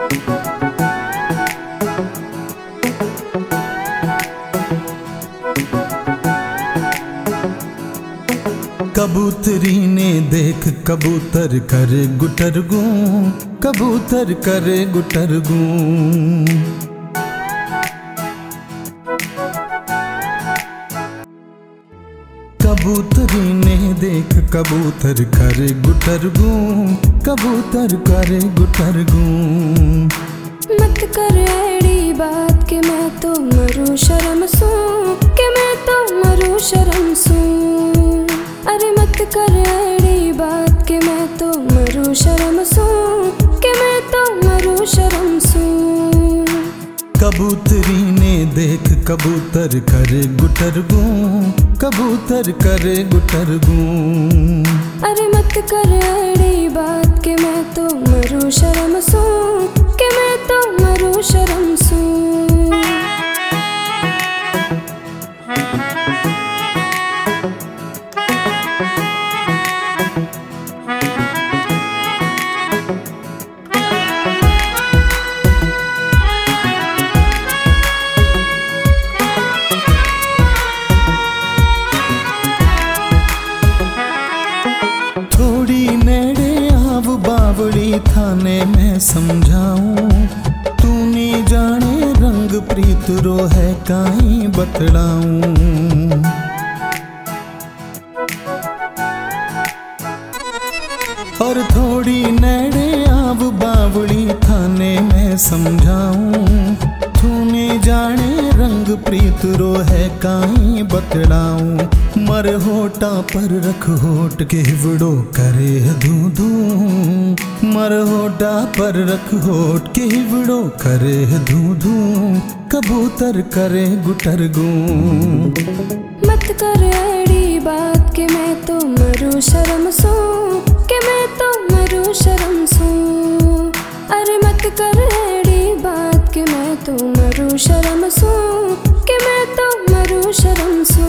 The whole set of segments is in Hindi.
कबूतरी ने देख कबूतर करे गुटरगू, कबूतर करे गुटरगू। कबूतरी ने देख कबूतर करे गुटरगू, कबूतर करे गुटरगू। मत कर ऐड़ी बात के मैं तो मरूं शर्म सू, के मैं तो मरूं शर्म सू। अरे मत कर ऐड़ी बात के मैं तो मरूं शर्म सू, के मैं तो मरूं शर्म सू। कबूतरी ने देख कबूतर करे गुटरगू, कबूतर करे गुटरगू। अरे मत कर ऐड़ी बात के मैं तो मरूं शर्म सू, के मैं तो मरूं शर्म सू। बावड़ी थाने में समझाऊं, तू नी जाने रंग प्रीत रो है काई बतलाऊं। और थोड़ी नेड़े आव बावड़ी थाने में समझाऊं, तू नी जाने रंग प्रीत रो है काई बतलाऊं। मर होटा पर रख होट के हिवड़ो करे धू धू, मर होटा पर रख होट के हिवड़ो करे धू धू। कबूतर करे गुटरगू। मत कर ऐड़ी बात के मैं तो मरूं शर्म सू, के मैं तो मरूं शर्म सू। अरे मत कर ऐड़ी बात के मैं तो मरूं शर्म सू, के मैं तो मरूं शर्म सू।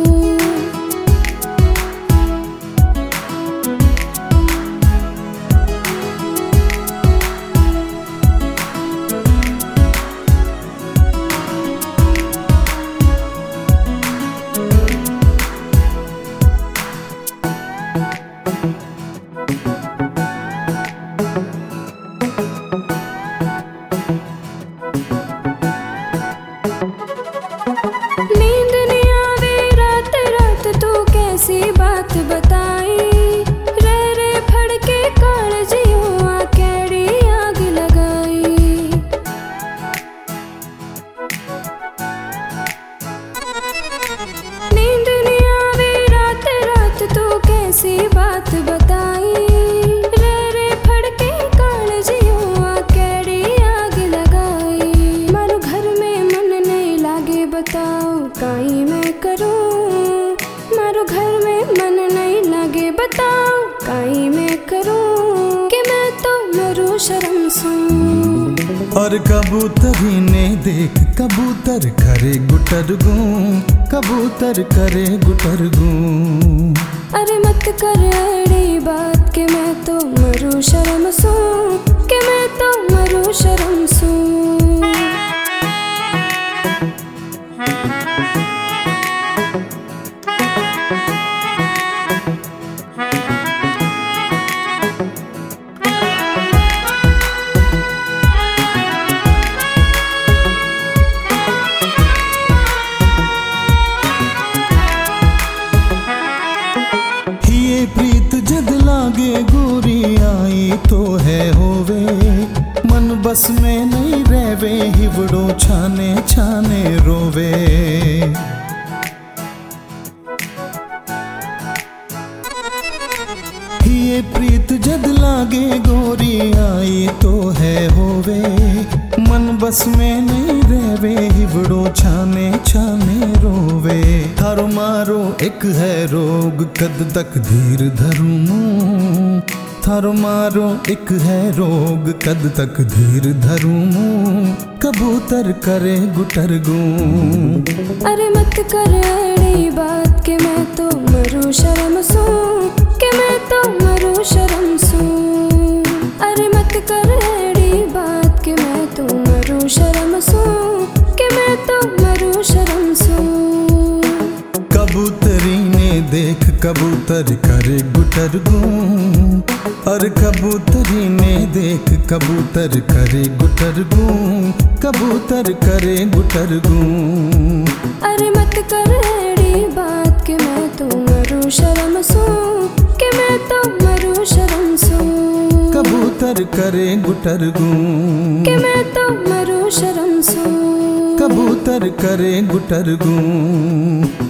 नींद नहीं आवे रात रात तू कैसी बात बताई, रे रे फड़के कालजियों आ केड़ी आग लगाई। नींद नहीं आवे रात रात तू कैसी बात बताई, रे रे फड़के कालजियों आ केड़ी आग लगाई। मारो घर में मन नहीं लागे बताओ काई मैं करूं, मारो घर में मन नहीं लागे बताओ काई मैं करूं। कि मैं तो मरूं शर्म सू। और कबूतरी ने देख कबूतर करे गुटरगू, कबूतर करे गुटरगू। अरे मत कर ऐड़ी बात के मैं तो मरूं शर्म सू, के मैं तो मरूं शर्म सू। प्रीत जद लागे गोरी आई तो है होवे, मन बस में नहीं रहवे हिवड़ो छाने छाने रोवे। ये प्रीत जद लागे गोरी आई तो है होवे, मन बस में नहीं रहवे हिवड़ो छाने छाने रोवे। थारो मारो एक है रोग कद तक धीर धरूं, थारो मारो एक है रोग कद तक धीर धरूं। कबूतर करे गुटरगू। अरे मत कर ऐड़ी बात के मैं तो मरूं शर्म सू, के मैं तो मरूं शर्म सू। अरे मत कर ऐड़ी बात गुटर गूं। और कबूतरी ने देख कबूतर करे गुटर गूं, कबूतर करे गुटर गूं। अरे मत कर एड़ी बात कि मैं तो मरूं शर्म सू, कि मैं तो मरूं शर्म सू। कबूतर करे गुटर गूं, कि मैं तो मरूं शर्म सू। कबूतर करे गुटर गूं।